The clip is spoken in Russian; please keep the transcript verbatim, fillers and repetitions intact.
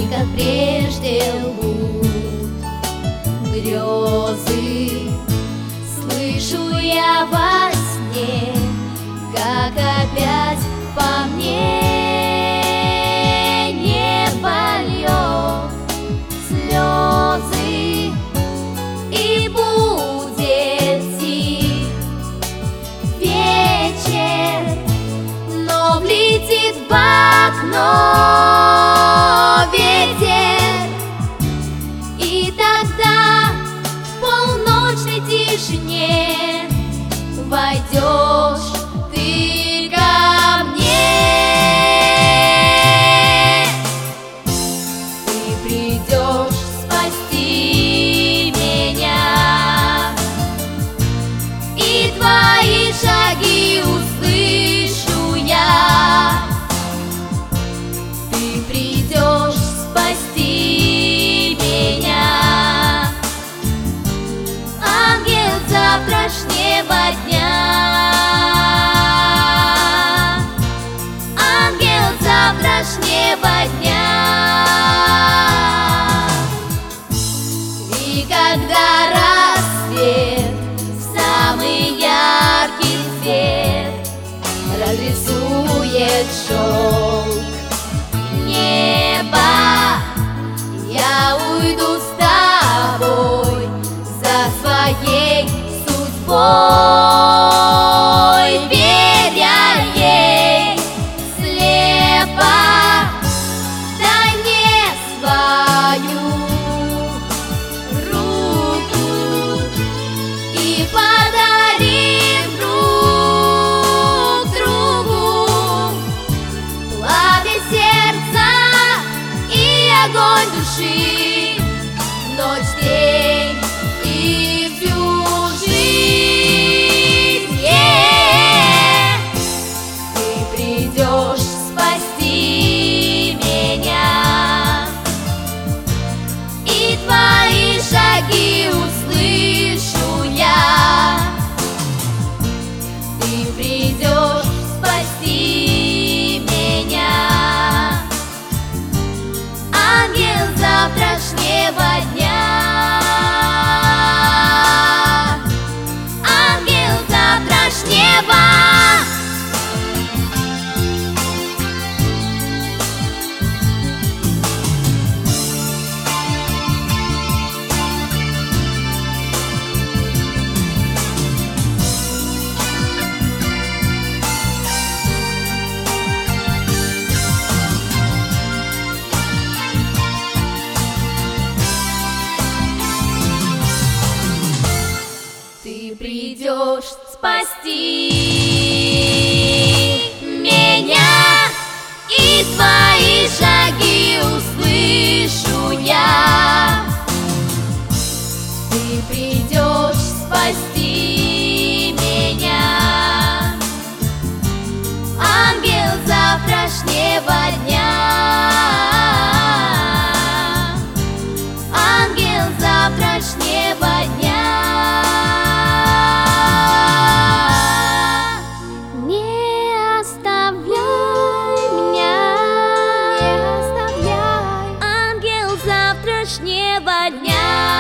как прежде лгут грезы. Слышу я во сне, как опять по мне небо льет слезы, и будет тих вечер, но влетит в окно ветер, и тогда в полночной тишине войдешь ты ко мне. Ты придешь спасти меня, и твои шаги услышу я. Ты придешь спасти меня, ангел завтрашнего дня, ангел завтрашнего дня. И когда рассвет в самый яркий свет разрисует шелк неба, я уйду с тобой за своей судьбой, веря ей слепо. Дай мне свою руку и подари друг другу пламя сердца и огонь души, ночь, день и всю жизнь. Yeah! Ты придешь спасти меня, и твои шаги услышу я. Ты придешь спасти меня, ангел завтрашнего дня, ангел завтрашнего. Ты придешь спасти меня, и твои шаги услышу я. Ты придешь спасти меня, ангел завтрашнего дня, ангел завтрашнего дня. Не оставляй меня, не оставляй, ангел завтрашнего дня.